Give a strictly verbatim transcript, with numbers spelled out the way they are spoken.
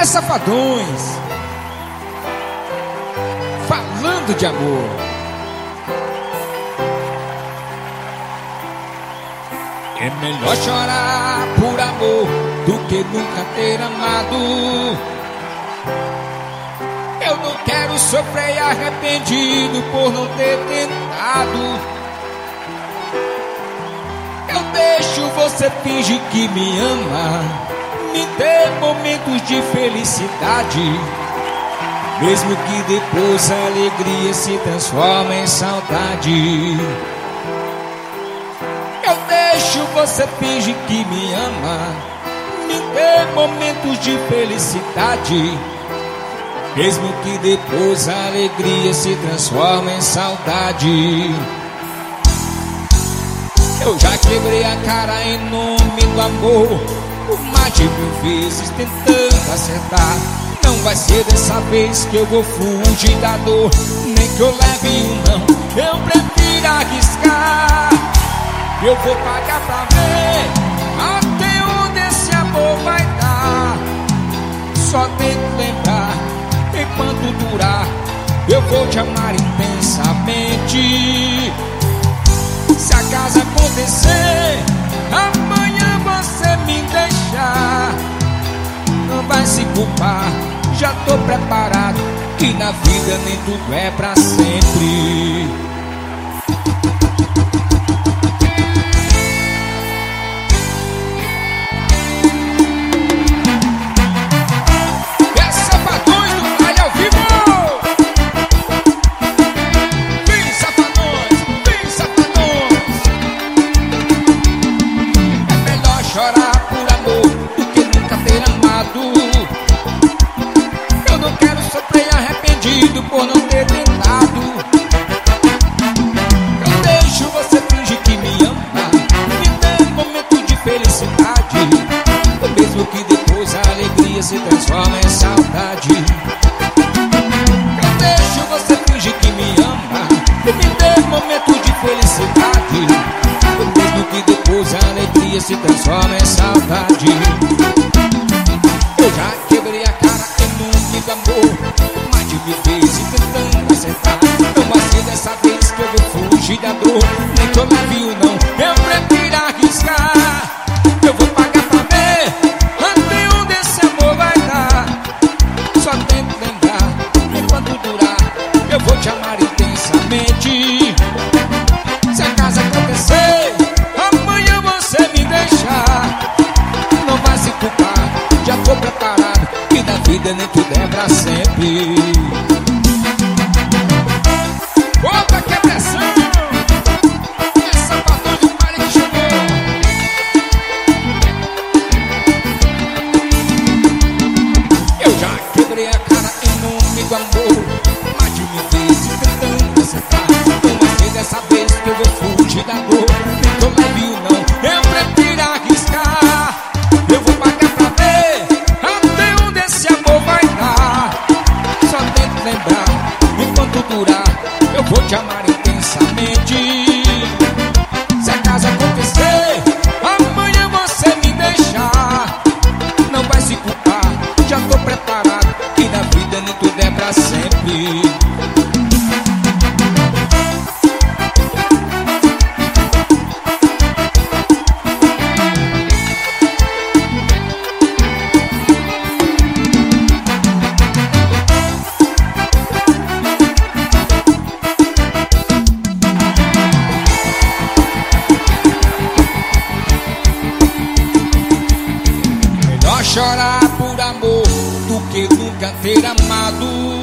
Safadões, falando de amor. É melhor chorar por amor do que nunca ter amado. Eu não quero sofrer arrependido por não ter tentado. Eu deixo você fingir que me ama, me dê momentos de felicidade, mesmo que depois a alegria se transforme em saudade. Eu deixo você fingir que me ama, me dê momentos de felicidade, mesmo que depois a alegria se transforme em saudade. Eu já quebrei a cara em nome do amor, por mais de mil vezes tentando acertar. Não vai ser dessa vez que eu vou fugir da dor, nem que eu leve um não, eu prefiro arriscar. Eu vou pagar pra ver até onde esse amor vai dar. Só tento lembrar, enquanto durar, eu vou te amar intensamente. Se acaso acontecer amanhã você me deixar, não vai se culpar, já tô preparado, que na vida nem tudo é pra sempre. É Safadões do Baile ao vivo! Vem Safadões, vem Safadões! É melhor chorar por amor do que nunca ter amado. Eu não quero sofrer arrependido por não ter tentado. Eu deixo você fingir que me ama, me dê um momento de felicidade, mesmo que depois a alegria se transforme em saudade. Eu deixo você fingir que me ama, me dê um momento de felicidade, mesmo que depois a alegria se transforme em saudade. Eu já quebrei a cara em nome do amor, mais de mil vezes tentando acertar. Não vai ser dessa vez que eu vou fugir da dor, nem que eu leve o não, eu prefiro arriscar. Eu vou pagar pra ver até onde esse amor vai dar. Só tento lembrar, enquanto durar, eu vou te amar intensamente. Se acaso acontecer amanhã você me deixar, não vai se culpar, já tô preparado, que na vida nem tudo é pra sempre. Bota que é pressão! É Safadões do Baile que chegou! Eu já quebrei a cara em nome do amor, mais de mil vezes tentando acertar. Não vai ser dessa vez que eu vou fugir da dor, nem que eu leve o não, eu prefiro arriscar. Eu vou pagar pra ver até onde esse amor vai dar. Só tento lembrar, enquanto durar, eu vou te amar intensamente. Se acaso acontecer amanhã você me deixar, não vai se culpar, já tô preparado, que na vida nem tudo é pra sempre. Melhor chorar por amor do que nunca ter amado.